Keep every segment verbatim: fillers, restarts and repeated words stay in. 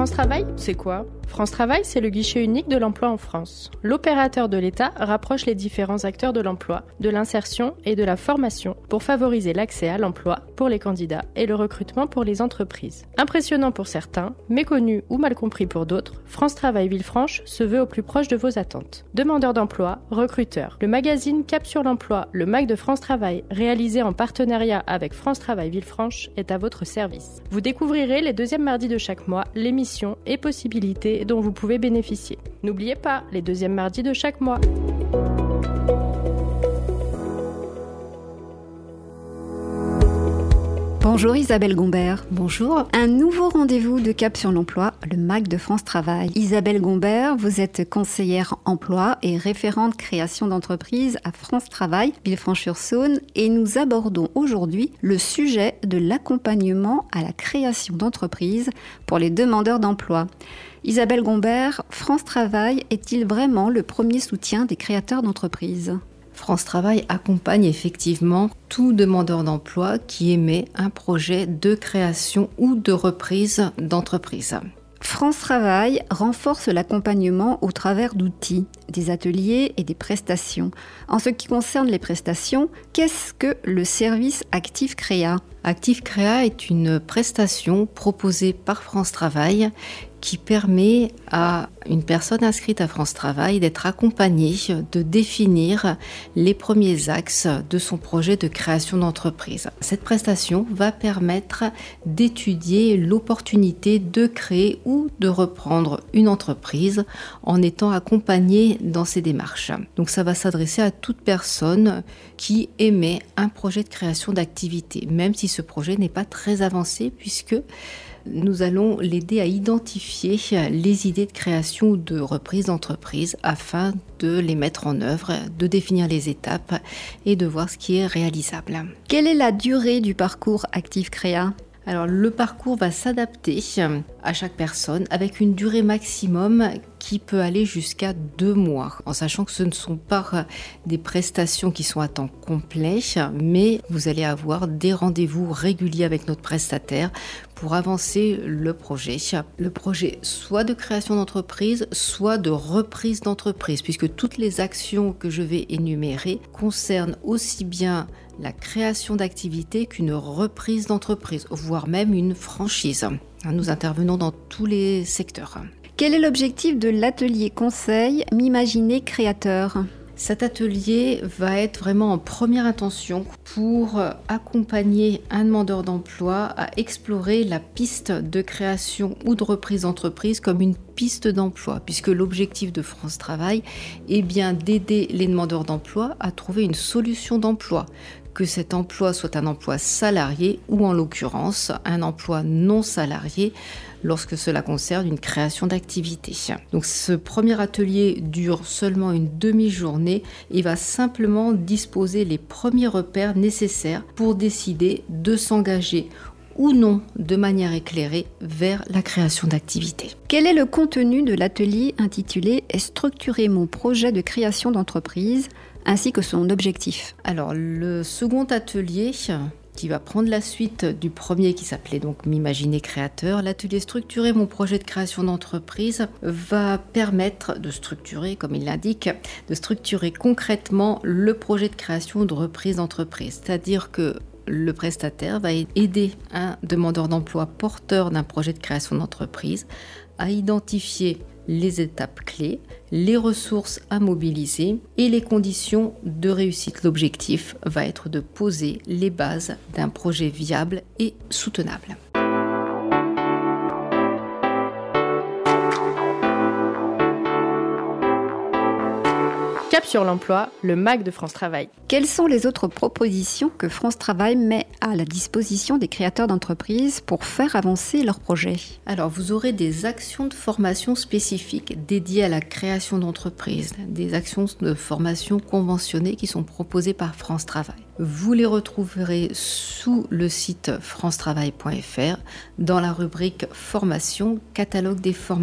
France Travail, c'est quoi ? France Travail, c'est le guichet unique de l'emploi en France. L'opérateur de l'État rapproche les différents acteurs de l'emploi, de l'insertion et de la formation pour favoriser l'accès à l'emploi pour les candidats et le recrutement pour les entreprises. Impressionnant pour certains, méconnu ou mal compris pour d'autres, France Travail Villefranche se veut au plus proche de vos attentes. Demandeurs d'emploi, recruteurs. Le magazine Cap sur l'emploi, le M A C de France Travail, réalisé en partenariat avec France Travail Villefranche, est à votre service. Vous découvrirez les deuxièmes mardis de chaque mois l'émission et possibilités dont vous pouvez bénéficier. N'oubliez pas, les deuxièmes mardis de chaque mois. Bonjour Isabelle Gombert. Bonjour. Un nouveau rendez-vous de Cap sur l'emploi, le M A C de France Travail. Isabelle Gombert, vous êtes conseillère emploi et référente création d'entreprise à France Travail, Villefranche-sur-Saône, et nous abordons aujourd'hui le sujet de l'accompagnement à la création d'entreprises pour les demandeurs d'emploi. Isabelle Gombert, France Travail est-il vraiment le premier soutien des créateurs d'entreprises ? France Travail accompagne effectivement tout demandeur d'emploi qui émet un projet de création ou de reprise d'entreprise. France Travail renforce l'accompagnement au travers d'outils, des ateliers et des prestations. En ce qui concerne les prestations, qu'est-ce que le service Active Créa ? Active Créa est une prestation proposée par France Travail qui permet à une personne inscrite à France Travail d'être accompagnée, de définir les premiers axes de son projet de création d'entreprise. Cette prestation va permettre d'étudier l'opportunité de créer ou de reprendre une entreprise en étant accompagnée dans ces démarches. Donc ça va s'adresser à toute personne qui émet un projet de création d'activité, même si ce projet n'est pas très avancé puisque nous allons l'aider à identifier les idées de création ou de reprise d'entreprise afin de les mettre en œuvre, de définir les étapes et de voir ce qui est réalisable. Quelle est la durée du parcours Active Créa ? Alors le parcours va s'adapter à chaque personne avec une durée maximum qui peut aller jusqu'à deux mois, en sachant que ce ne sont pas des prestations qui sont à temps complet, mais vous allez avoir des rendez-vous réguliers avec notre prestataire pour avancer le projet. Le projet soit de création d'entreprise, soit de reprise d'entreprise, puisque toutes les actions que je vais énumérer concernent aussi bien la création d'activité qu'une reprise d'entreprise, voire même une franchise. Nous intervenons dans tous les secteurs. Quel est l'objectif de l'atelier conseil M'imaginer créateur ? Cet atelier va être vraiment en première intention pour accompagner un demandeur d'emploi à explorer la piste de création ou de reprise d'entreprise comme une piste d'emploi, puisque l'objectif de France Travail est bien d'aider les demandeurs d'emploi à trouver une solution d'emploi, que cet emploi soit un emploi salarié ou en l'occurrence un emploi non salarié lorsque cela concerne une création d'activité. Donc ce premier atelier dure seulement une demi-journée et va simplement disposer les premiers repères nécessaires pour décider de s'engager ou non de manière éclairée vers la création d'activité. Quel est le contenu de l'atelier intitulé « Structurer mon projet de création d'entreprise » ainsi que son objectif ? Alors le second atelier qui va prendre la suite du premier qui s'appelait donc M'imaginer créateur, l'atelier Structurer mon projet de création d'entreprise va permettre de structurer, comme il l'indique, de structurer concrètement le projet de création ou de reprise d'entreprise. C'est-à-dire que le prestataire va aider un demandeur d'emploi porteur d'un projet de création d'entreprise à identifier les étapes clés, les ressources à mobiliser et les conditions de réussite. L'objectif va être de poser les bases d'un projet viable et soutenable. Cap sur l'emploi, le M A C de France Travail. Quelles sont les autres propositions que France Travail met à la disposition des créateurs d'entreprises pour faire avancer leurs projets ? Alors, vous aurez des actions de formation spécifiques dédiées à la création d'entreprises, des actions de formation conventionnées qui sont proposées par France Travail. Vous les retrouverez sous le site france travail point f r dans la rubrique Formation, catalogue des formations.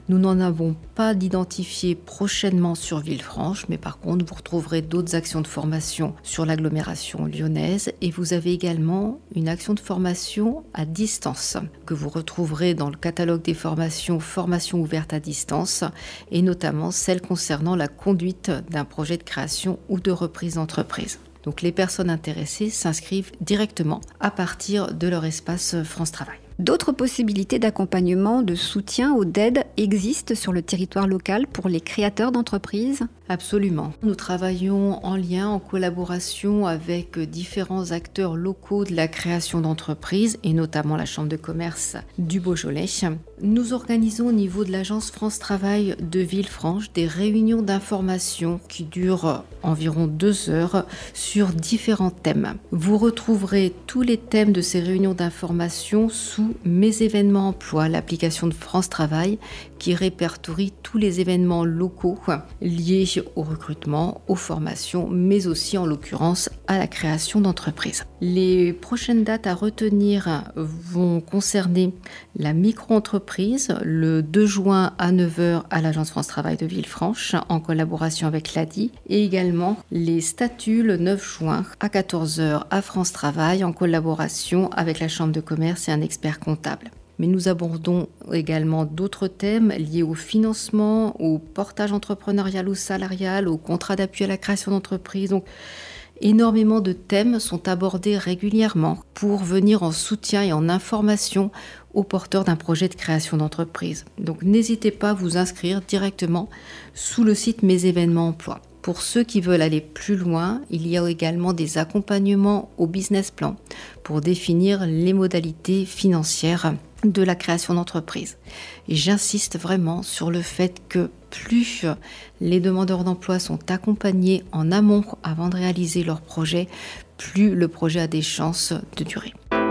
Nous n'en avons pas d'identifié prochainement sur Villefranche, mais par contre, vous retrouverez d'autres actions de formation sur l'agglomération lyonnaise et vous avez également une action de formation à distance que vous retrouverez dans le catalogue des formations, formations ouvertes à distance et notamment celle concernant la conduite d'un projet de création ou de reprise d'entreprise. Donc les personnes intéressées s'inscrivent directement à partir de leur espace France Travail. D'autres possibilités d'accompagnement, de soutien ou d'aide existent sur le territoire local pour les créateurs d'entreprises ? Absolument. Nous travaillons en lien, en collaboration avec différents acteurs locaux de la création d'entreprises et notamment la Chambre de commerce du Beaujolais. Nous organisons au niveau de l'agence France Travail de Villefranche des réunions d'information qui durent environ deux heures sur différents thèmes. Vous retrouverez tous les thèmes de ces réunions d'information sous Mes événements emploi, l'application de France Travail qui répertorie tous les événements locaux liés au recrutement, aux formations, mais aussi en l'occurrence à la création d'entreprises. Les prochaines dates à retenir vont concerner la micro-entreprise le deux juin à neuf heures à l'agence France Travail de Villefranche en collaboration avec l'A D I et également les statuts le neuf juin à quatorze heures à France Travail en collaboration avec la Chambre de commerce et un expert comptable. Mais nous abordons également d'autres thèmes liés au financement, au portage entrepreneurial ou salarial, au contrat d'appui à la création d'entreprise. Donc, énormément de thèmes sont abordés régulièrement pour venir en soutien et en information aux porteurs d'un projet de création d'entreprise. Donc, n'hésitez pas à vous inscrire directement sous le site Mes événements emploi. Pour ceux qui veulent aller plus loin, il y a également des accompagnements au business plan pour définir les modalités financières de la création d'entreprise. Et j'insiste vraiment sur le fait que plus les demandeurs d'emploi sont accompagnés en amont avant de réaliser leur projet, plus le projet a des chances de durer.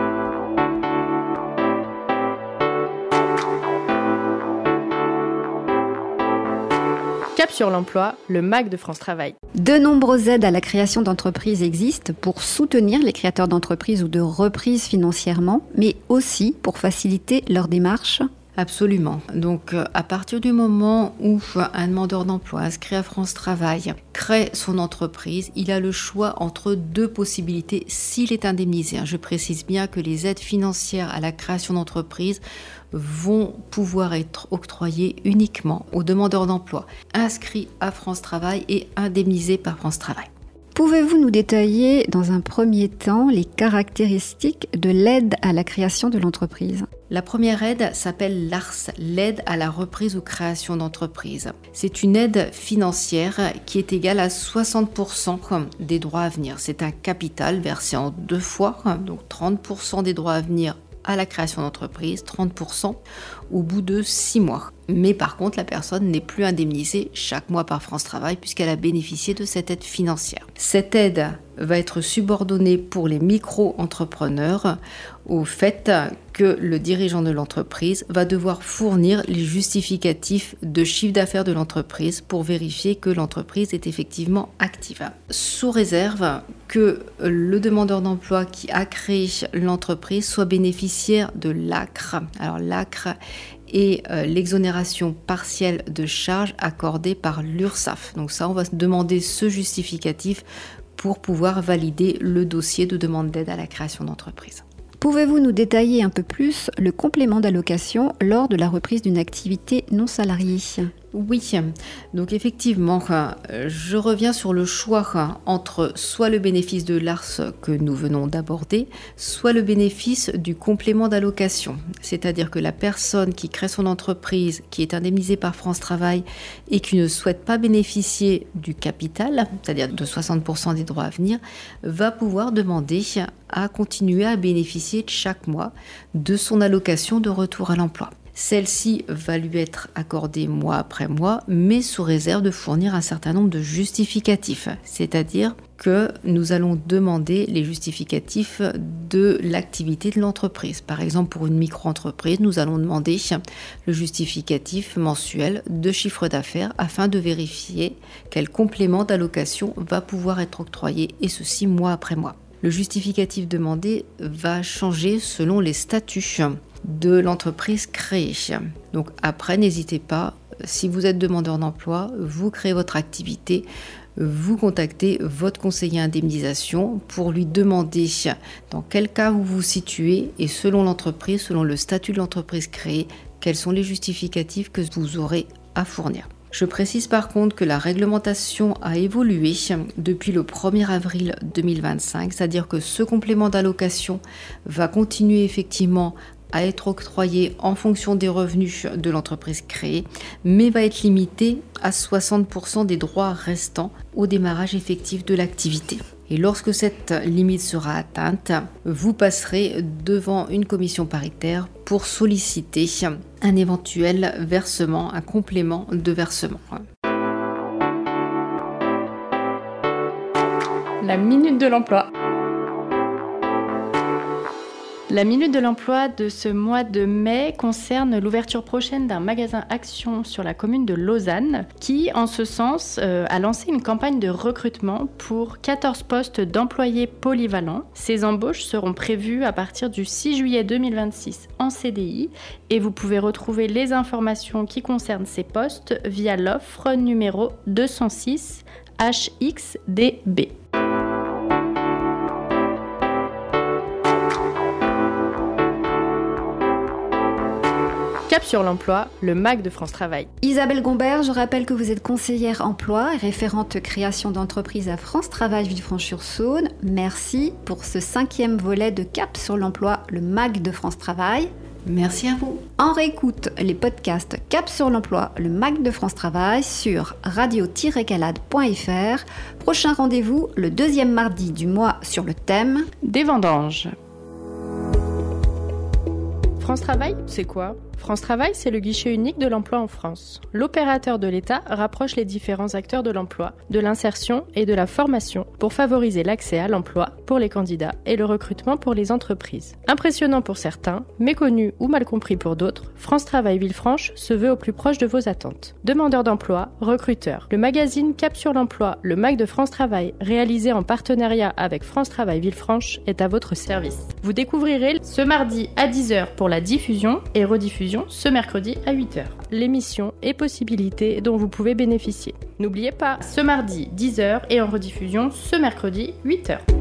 Cap sur l'emploi, le M A C de France Travail. De nombreuses aides à la création d'entreprises existent pour soutenir les créateurs d'entreprises ou de reprises financièrement, mais aussi pour faciliter leur démarche. Absolument. Donc, à partir du moment où un demandeur d'emploi inscrit à France Travail crée son entreprise, il a le choix entre deux possibilités s'il est indemnisé. Je précise bien que les aides financières à la création d'entreprise vont pouvoir être octroyées uniquement aux demandeurs d'emploi inscrits à France Travail et indemnisés par France Travail. Pouvez-vous nous détailler dans un premier temps les caractéristiques de l'aide à la création de l'entreprise ? La première aide s'appelle l'A R S, l'aide à la reprise ou création d'entreprise. C'est une aide financière qui est égale à soixante pour cent des droits à venir. C'est un capital versé en deux fois, donc trente pour cent des droits à venir à la création d'entreprise, trente pour cent au bout de six mois. Mais par contre, la personne n'est plus indemnisée chaque mois par France Travail puisqu'elle a bénéficié de cette aide financière. Cette aide va être subordonnée pour les micro-entrepreneurs au fait que le dirigeant de l'entreprise va devoir fournir les justificatifs de chiffre d'affaires de l'entreprise pour vérifier que l'entreprise est effectivement active. Sous réserve que le demandeur d'emploi qui a créé l'entreprise soit bénéficiaire de l'A C R. Alors l'A C R et euh, l'exonération partielle de charges accordée par l'URSSAF. Donc ça, on va demander ce justificatif pour pouvoir valider le dossier de demande d'aide à la création d'entreprise. Pouvez-vous nous détailler un peu plus le complément d'allocation lors de la reprise d'une activité non salariée ? Oui, donc effectivement, je reviens sur le choix entre soit le bénéfice de l'A R S que nous venons d'aborder, soit le bénéfice du complément d'allocation. C'est-à-dire que la personne qui crée son entreprise, qui est indemnisée par France Travail et qui ne souhaite pas bénéficier du capital, c'est-à-dire de soixante pour cent des droits à venir, va pouvoir demander à continuer à bénéficier chaque mois de son allocation de retour à l'emploi. Celle-ci va lui être accordée mois après mois, mais sous réserve de fournir un certain nombre de justificatifs. C'est-à-dire que nous allons demander les justificatifs de l'activité de l'entreprise. Par exemple, pour une micro-entreprise, nous allons demander le justificatif mensuel de chiffre d'affaires afin de vérifier quel complément d'allocation va pouvoir être octroyé, et ceci mois après mois. Le justificatif demandé va changer selon les statuts de l'entreprise créée. Donc après, n'hésitez pas, si vous êtes demandeur d'emploi, vous créez votre activité, vous contactez votre conseiller indemnisation pour lui demander dans quel cas vous vous situez et selon l'entreprise, selon le statut de l'entreprise créée, quels sont les justificatifs que vous aurez à fournir. Je précise par contre que la réglementation a évolué depuis le premier avril deux mille vingt-cinq, c'est-à-dire que ce complément d'allocation va continuer effectivement à être octroyé en fonction des revenus de l'entreprise créée, mais va être limité à soixante pour cent des droits restants au démarrage effectif de l'activité. Et lorsque cette limite sera atteinte, vous passerez devant une commission paritaire pour solliciter un éventuel versement, un complément de versement. La minute de l'emploi. La Minute de l'Emploi de ce mois de mai concerne l'ouverture prochaine d'un magasin Action sur la commune de Lausanne qui, en ce sens, euh, a lancé une campagne de recrutement pour quatorze postes d'employés polyvalents. Ces embauches seront prévues à partir du six juillet deux mille vingt-six en C D I et vous pouvez retrouver les informations qui concernent ces postes via l'offre numéro deux cent six H X D B. Cap sur l'emploi, le M A C de France Travail. Isabelle Gombert, je rappelle que vous êtes conseillère emploi et référente création d'entreprise à France Travail Villefranche-sur-Saône. Merci pour ce cinquième volet de Cap sur l'emploi, le M A C de France Travail. Merci à vous. En réécoute les podcasts Cap sur l'emploi, le M A C de France Travail sur radio tiret calade point f r. Prochain rendez-vous le deuxième mardi du mois sur le thème des vendanges. France Travail, c'est quoi ? France Travail, c'est le guichet unique de l'emploi en France. L'opérateur de l'État rapproche les différents acteurs de l'emploi, de l'insertion et de la formation pour favoriser l'accès à l'emploi pour les candidats et le recrutement pour les entreprises. Impressionnant pour certains, méconnu ou mal compris pour d'autres, France Travail Villefranche se veut au plus proche de vos attentes. Demandeurs d'emploi, recruteurs. Le magazine Cap sur l'emploi, le M A C de France Travail, réalisé en partenariat avec France Travail Villefranche, est à votre service. Vous découvrirez ce mardi à dix heures pour la diffusion et rediffusion ce mercredi à huit heures. L'émission et possibilités dont vous pouvez bénéficier. N'oubliez pas, ce mardi dix heures et en rediffusion ce mercredi huit heures.